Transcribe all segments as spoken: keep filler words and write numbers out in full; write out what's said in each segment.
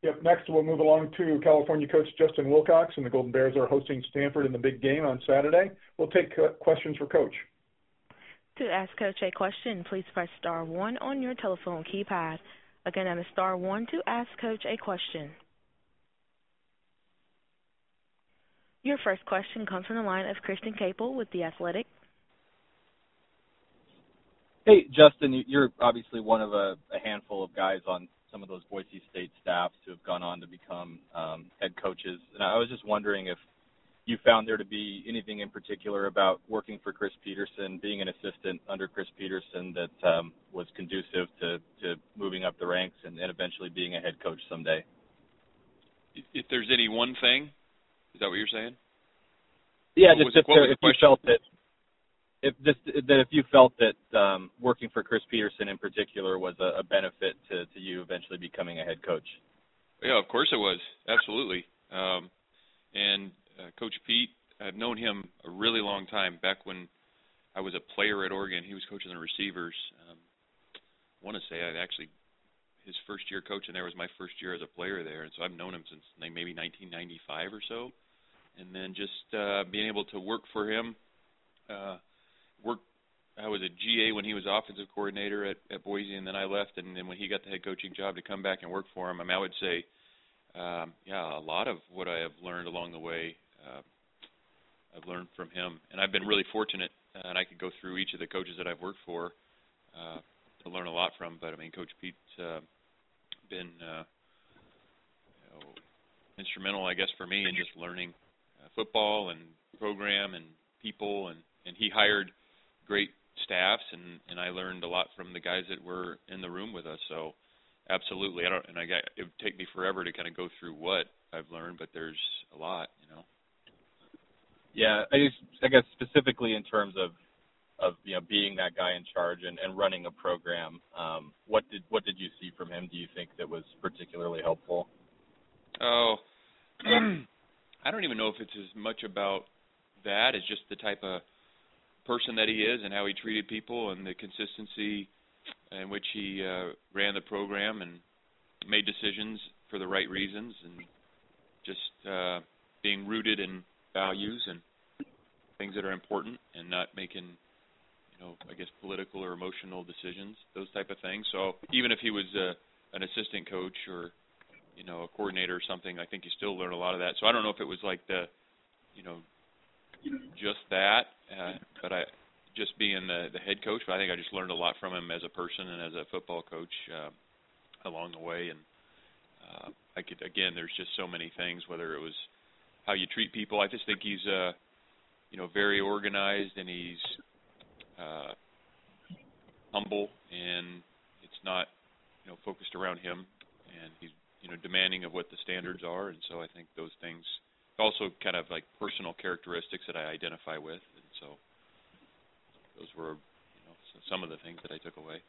Yep. Next, we'll move along to California coach Justin Wilcox, and the Golden Bears are hosting Stanford in the big game on Saturday. We'll take questions for Coach. To ask Coach a question, please press star one on your telephone keypad. Again, that is star one to ask Coach a question. Your first question comes from the line of Christian Capel with The Athletic. Hey, Justin, you're obviously one of a, a handful of guys on some of those Boise State staffs who have gone on to become um, head coaches. And I was just wondering if you found there to be anything in particular about working for Chris Petersen, being an assistant under Chris Petersen, that um, was conducive to, to moving up the ranks and, and eventually being a head coach someday. If there's any one thing, is that what you're saying? Yeah, what just if, there, if you felt that If just that if you felt that um, working for Chris Petersen in particular was a, a benefit to, to you eventually becoming a head coach. Yeah, of course it was. Absolutely. Um, and uh, Coach Pete, I've known him a really long time. Back when I was a player at Oregon, he was coaching the receivers. Um, I want to say I actually his first year coaching there was my first year as a player there, and so I've known him since maybe nineteen ninety-five or so. And then just uh, being able to work for him. Uh, Worked. I was a G A when he was offensive coordinator at, at Boise, and then I left. And then when he got the head coaching job, to come back and work for him, I mean, I would say, um, yeah, a lot of what I have learned along the way, uh, I've learned from him. And I've been really fortunate, uh, and I could go through each of the coaches that I've worked for uh, to learn a lot from. But I mean, Coach Pete's uh, been uh, you know, instrumental, I guess, for me in just learning uh, football and program and people, and, and he hired great staffs, and, and I learned a lot from the guys that were in the room with us. So, absolutely, I don't, and I got, it would take me forever to kind of go through what I've learned, but there's a lot, you know. Yeah, I just, I guess specifically in terms of, of you know, being that guy in charge and, and running a program, um, what did what did you see from him? Do you think that was particularly helpful? Oh, I don't even know if it's as much about that as just the type of person that he is and how he treated people and the consistency in which he uh, ran the program and made decisions for the right reasons, and just uh, being rooted in values and things that are important and not making, you know, I guess political or emotional decisions, those type of things. So even if he was uh, an assistant coach or, you know, a coordinator or something, I think you still learn a lot of that. So I don't know if it was like the, you know, just that, uh, but I just being the, the head coach, but I think I just learned a lot from him as a person and as a football coach uh, along the way. And uh, I could, again, there's just so many things, whether it was how you treat people. I just think he's, uh, you know, very organized, and he's uh, humble, and it's not, you know, focused around him, and he's, you know, demanding of what the standards are. And so I think those things also kind of like personal characteristics that I identify with, and so those were, you know, some of the things that I took away.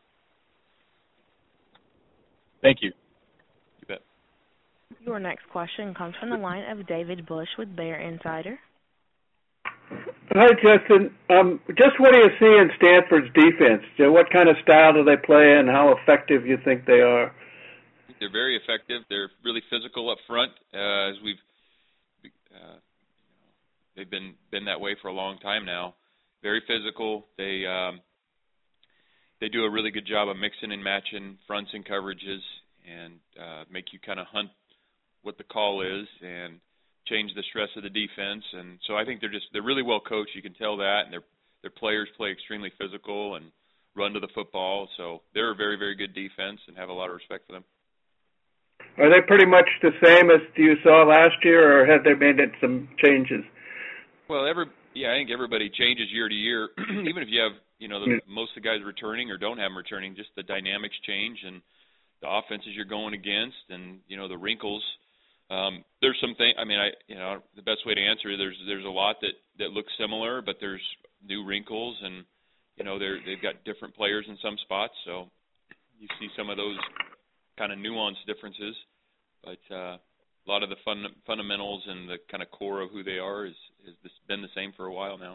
Thank you. You bet. Your next question comes from the line of David Bush with Bear Insider. Hi, Justin. Um, just what do you see in Stanford's defense? What kind of style do they play, and how effective you think they are? They're very effective. They're really physical up front, uh, as we've Uh, you know, they've been been that way for a long time now. Very physical. They um, they do a really good job of mixing and matching fronts and coverages, and uh, make you kind of hunt what the call is and change the stress of the defense. And so I think they're just they're really well coached. You can tell that, and their their players play extremely physical and run to the football. So they're a very very good defense, and have a lot of respect for them. Are they pretty much the same as you saw last year, or have they made it some changes? Well, every yeah, I think everybody changes year to year. Even if you have, you know, the, most of the guys returning or don't have them returning, just the dynamics change and the offenses you're going against, and you know the wrinkles. Um, there's some thing. I mean, I you know the best way to answer it, there's there's a lot that that looks similar, but there's new wrinkles, and you know they're they've got different players in some spots, so you see some of those kind of nuanced differences, but uh, a lot of the fun, fundamentals and the kind of core of who they are is has been the same for a while now.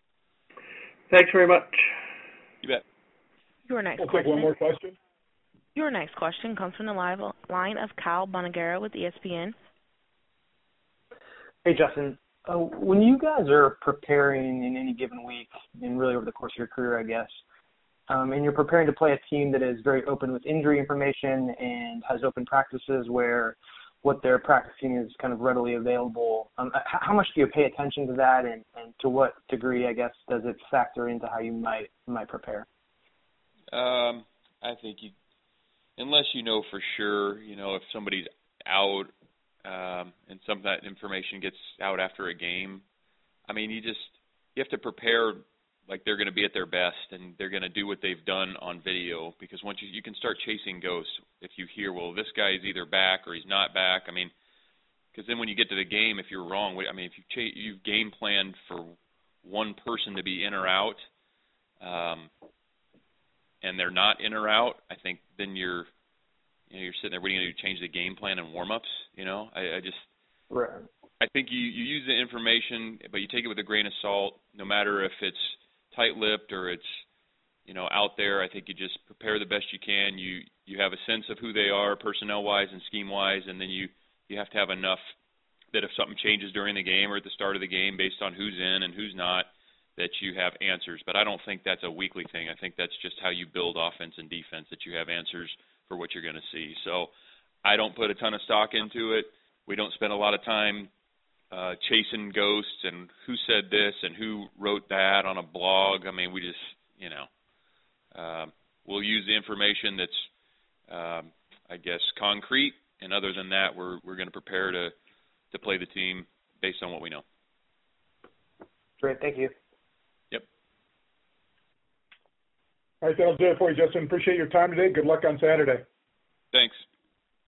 Thanks very much. You bet. Your next we'll question. Take one more question. Your next question comes from the live line of Kyle Bonagera with E S P N. Hey, Justin. Uh, when you guys are preparing in any given week, and really over the course of your career, I guess, um, and you're preparing to play a team that is very open with injury information and has open practices where what they're practicing is kind of readily available, um, how much do you pay attention to that, and, and to what degree, I guess, does it factor into how you might might prepare? Um, I think you, unless you know for sure, you know, if somebody's out um, and some of that information gets out after a game, I mean, you just you have to prepare like they're going to be at their best and they're going to do what they've done on video, because once you, you can start chasing ghosts if you hear, well, this guy is either back or he's not back. I mean, because then when you get to the game, if you're wrong, I mean, if you ch- you've game planned for one person to be in or out, um, and they're not in or out, I think then you're, you know, you're sitting there, what are you going to do, change the game plan and warm-ups? You know, I, I just, right. I think you, you use the information, but you take it with a grain of salt, no matter if it's tight-lipped or it's, you know, out there. I think you just prepare the best you can. You you have a sense of who they are personnel-wise and scheme-wise, and then you, you have to have enough that if something changes during the game or at the start of the game based on who's in and who's not, that you have answers. But I don't think that's a weekly thing. I think that's just how you build offense and defense, that you have answers for what you're going to see. So I don't put a ton of stock into it. We don't spend a lot of time uh, chasing ghosts and who said this and who wrote that on a blog. I mean, we just, you know, uh, we'll use the information that's, um, I guess, concrete. And other than that, we're we're going to prepare to, to play the team based on what we know. Great. Thank you. All right, that'll do it for you, Justin. Appreciate your time today. Good luck on Saturday. Thanks.